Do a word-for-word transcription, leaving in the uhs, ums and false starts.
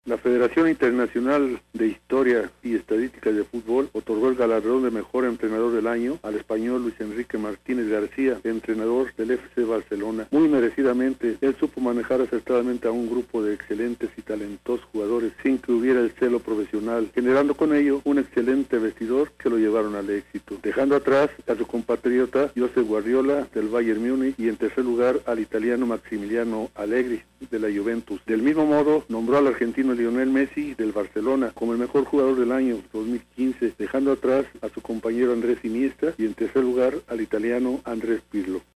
La Federación Internacional de Historia y Estadística de Fútbol otorgó el galardón de Mejor Entrenador del Año al español Luis Enrique Martínez García, entrenador del F C Barcelona. Muy merecidamente, él supo manejar acertadamente a un grupo de excelentes y talentosos jugadores sin que hubiera el celo profesional, generando con ello un excelente vestidor que lo llevaron al éxito, dejando atrás a su compatriota Josep Guardiola del Bayern Múnich y en tercer lugar al italiano Maximiliano Allegri de la Juventus. Del mismo modo, nombró al argentino Lionel Messi del Barcelona como el mejor jugador del año dos mil quince, dejando atrás a su compañero Andrés Iniesta y en tercer lugar al italiano Andrés Pirlo.